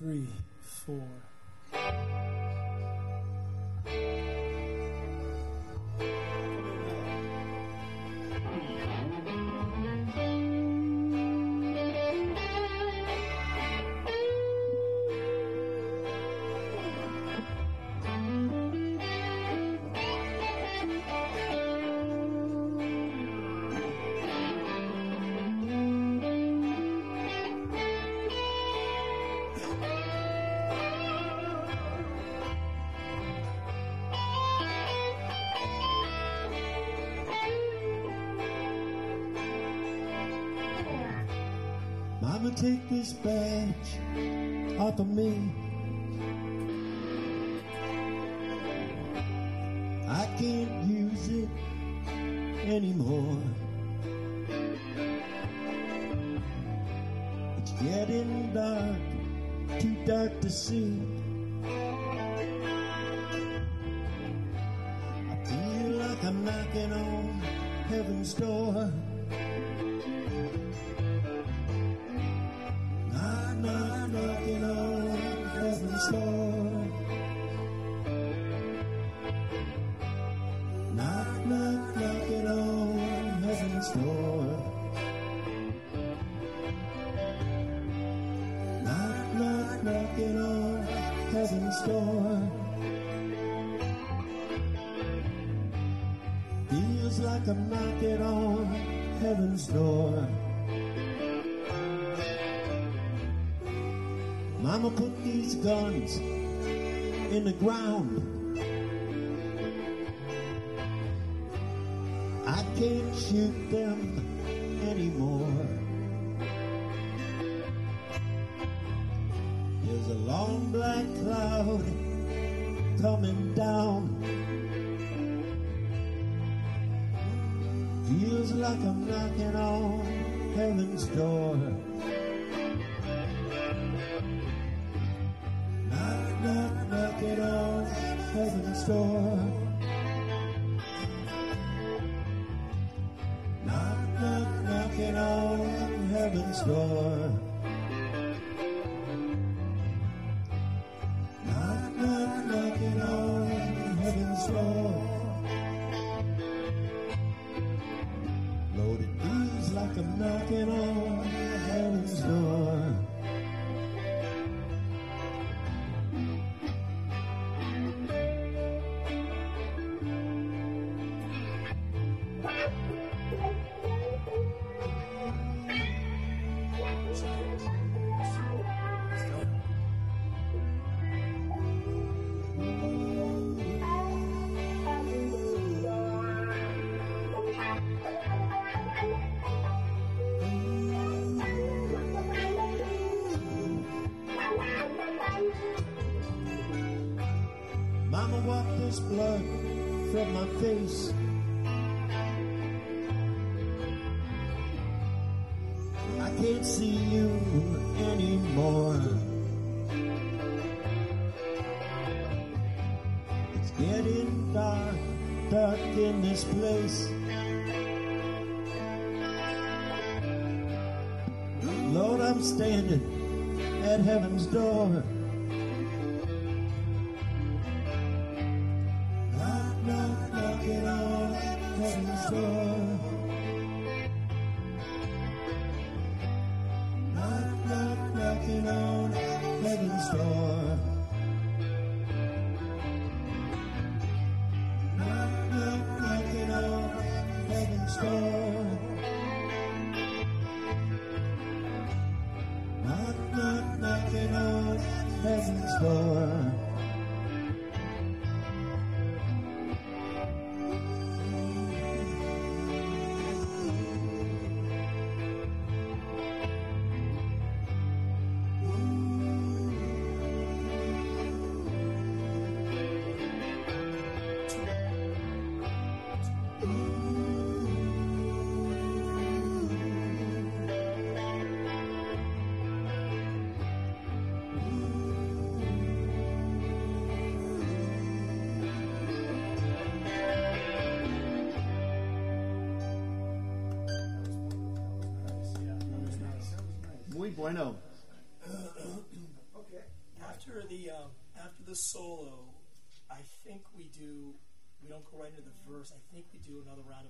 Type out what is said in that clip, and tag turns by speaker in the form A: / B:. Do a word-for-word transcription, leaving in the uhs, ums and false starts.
A: three, four.
B: Mama, take this badge off of me. I can't use it anymore. It's getting dark, too dark to see. I feel like I'm knocking on heaven's door. Knocking on heaven's door. Knock, knock, knocking on heaven's door. Knock, knock, knocking on heaven's door. Feels like I'm knocking on heaven's door. Mama, put these guns in the ground. I can't shoot them anymore. There's a long black cloud coming down. Feels like I'm knocking on heaven's door. Knock, knocking on heaven's door. Knock, knock, knocking on heaven's door. Knock, knock, knocking on heaven's door. Lord, it feels like I'm knocking on heaven's door. Mama, wipe this blood from my face. I can't see you anymore. It's getting dark, dark in this place. Lord, I'm standing at heaven's door. Knocking on heaven's door. Knock, knock, knocking on heaven's door. Knock, knock, knocking on heaven's door. Knock, knock, knocking on heaven's door.
C: Muy bueno.
A: Okay.
C: After the um, after the solo, I think we do. We don't go right into the verse. I think we do another round of